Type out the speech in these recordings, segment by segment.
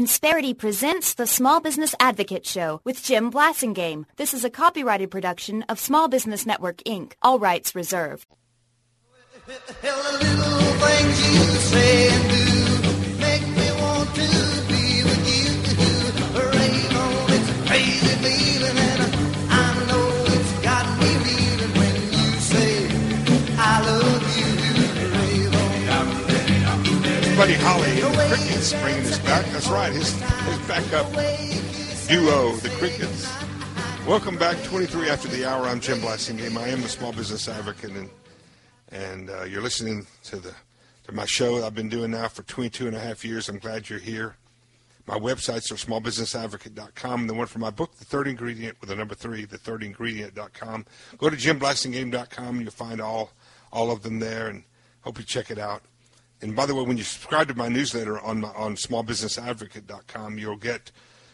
Insperity presents the Small Business Advocate Show with Jim Blasingame. This is a copyrighted production of Small Business Network, Inc. All rights reserved. Hell, the little things you say and do make me want to be with you. Rain on, it's a crazy feeling, and I know it's got me reeling when you say I love you. Buddy Holly and the Crickets bringing us back. That's right, his backup duo, the Crickets. Welcome back, 23 after the hour. I'm Jim Blasingame. I am a small business advocate, and you're listening to my show I've been doing now for 22 and a half years. I'm glad you're here. My websites are smallbusinessadvocate.com. The one for my book, The Third Ingredient, with the number 3, thethirdingredient.com. Go to jimblasingame.com. You'll find all of them there, and hope you check it out. And by the way, when you subscribe to my newsletter on smallbusinessadvocate.com, you'll get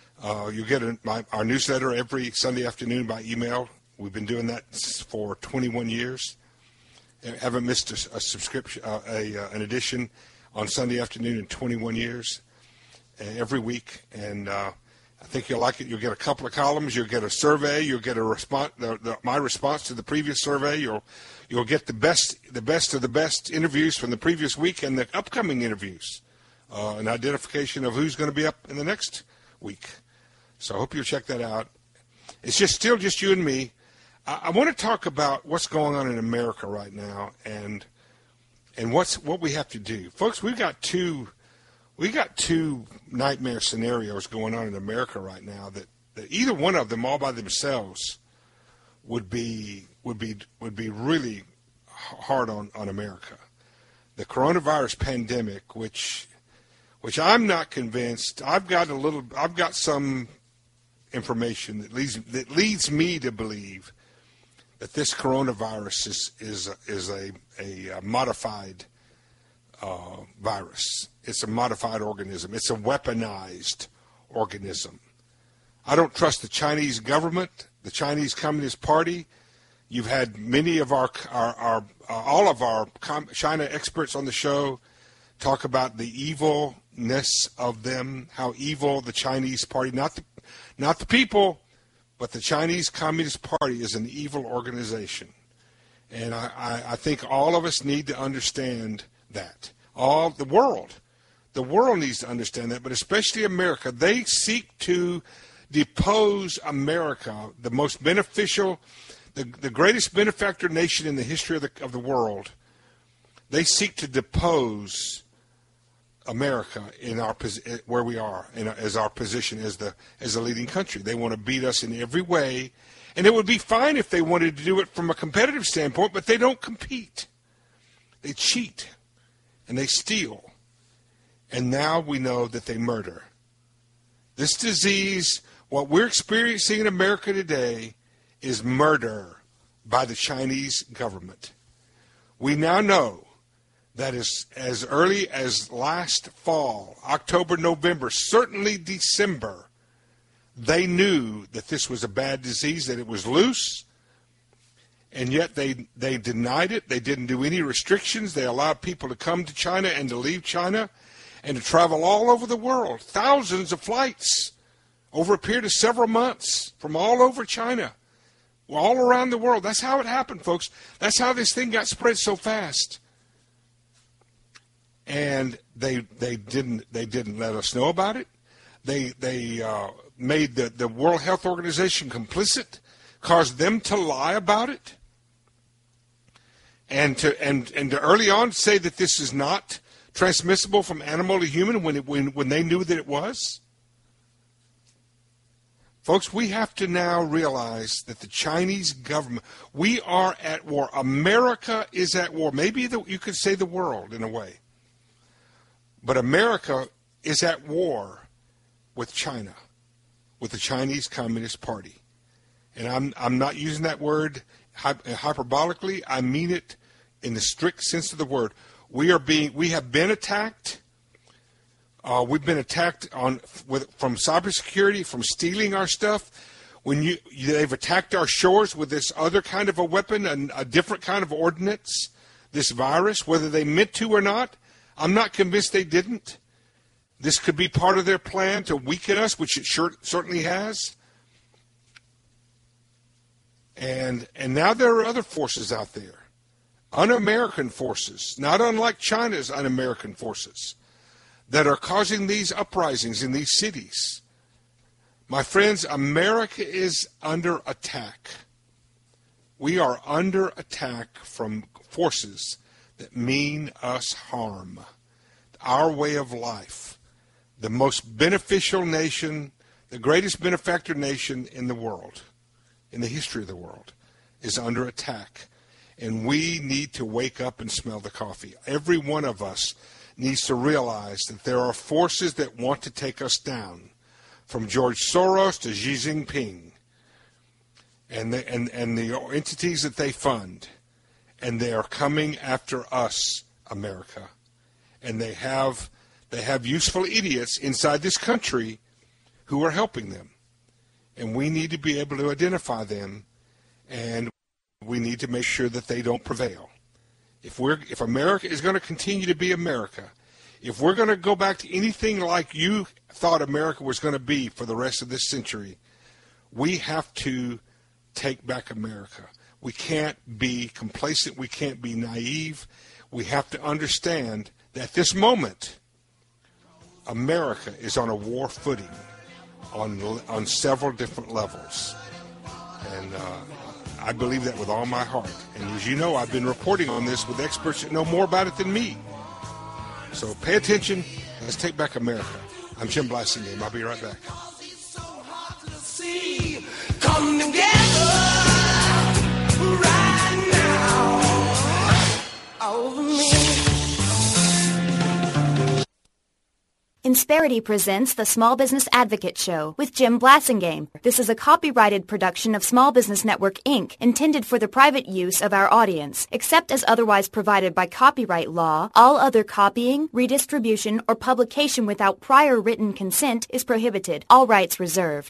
our newsletter every Sunday afternoon by email. We've been doing that for 21 years. I haven't missed a subscription, an edition on Sunday afternoon in 21 years, every week. And I think you'll like it. You'll get a couple of columns. You'll get a survey. You'll get a response, my response to the previous survey. You'll get the best of the best interviews from the previous week and the upcoming interviews, an identification of who's going to be up in the next week. So I hope you'll check that out. It's still just you and me. I want to talk about what's going on in America right now and what we have to do, folks. We got two nightmare scenarios going on in America right now that either one of them all by themselves would be really hard on America. The coronavirus pandemic, which I'm not convinced. I've got some information that leads me to believe that this coronavirus is a modified virus. It's a modified organism. It's a weaponized organism. I don't trust the Chinese government, the Chinese Communist Party. You've had many of all of our China experts on the show talk about the evilness of them, how evil the Chinese Party, not the people, but the Chinese Communist Party is an evil organization. And I think all of us need to understand that. The world needs to understand that, but especially America. They seek to depose America, the most beneficial, the greatest benefactor nation in the history of the world. They seek to depose America in where we are, as our position as the leading country. They want to beat us in every way, and it would be fine if they wanted to do it from a competitive standpoint, but they don't compete. They cheat, and they steal, and now we know that they murder. This disease, what we're experiencing in America today, is murder by the Chinese government. We now know that as early as last fall, October, November, certainly December, they knew that this was a bad disease, that it was loose, and yet they denied it. They didn't do any restrictions. They allowed people to come to China and to leave China and to travel all over the world. Thousands of flights over a period of several months from all over China, all around the world. That's how it happened, folks. That's how this thing got spread so fast. And they didn't let us know about it. They made the World Health Organization complicit, caused them to lie about it, and to early on say that this is not transmissible from animal to human when they knew that it was. Folks, we have to now realize that the Chinese government, we are at war. America is at war. Maybe you could say the world in a way. But America is at war with China, with the Chinese Communist Party. And I'm not using that word hyperbolically. I mean it in the strict sense of the word. We have been attacked. We've been attacked from cybersecurity, from stealing our stuff. They've attacked our shores with this other kind of a weapon, a different kind of ordinance, this virus, whether they meant to or not. I'm not convinced they didn't. this could be part of their plan to weaken us, which it certainly has. And now there are other forces out there, un-American forces, not unlike China's un-American forces, that are causing these uprisings in these cities. My friends, America is under attack. We are under attack from forces that mean us harm. Our way of life, the most beneficial nation, the greatest benefactor nation in the world, in the history of the world, is under attack. And we need to wake up and smell the coffee. Every one of us needs to realize that there are forces that want to take us down, from George Soros to Xi Jinping, and the entities that they fund. And they are coming after us, America. And they have useful idiots inside this country who are helping them. And we need to be able to identify them, and we need to make sure that they don't prevail. If America is going to continue to be America, if we're going to go back to anything like you thought America was going to be for the rest of this century, we have to take back America. We can't be complacent. We can't be naive. We have to understand that at this moment, America is on a war footing on several different levels. And I believe that with all my heart. And as you know, I've been reporting on this with experts that know more about it than me. So pay attention. Let's take back America. I'm Jim Blasingame. I'll be right back. Come together right now over me. Insperity presents the Small Business Advocate Show with Jim Blasingame. This is a copyrighted production of Small Business Network, Inc., intended for the private use of our audience. Except as otherwise provided by copyright law, all other copying, redistribution, or publication without prior written consent is prohibited. All rights reserved.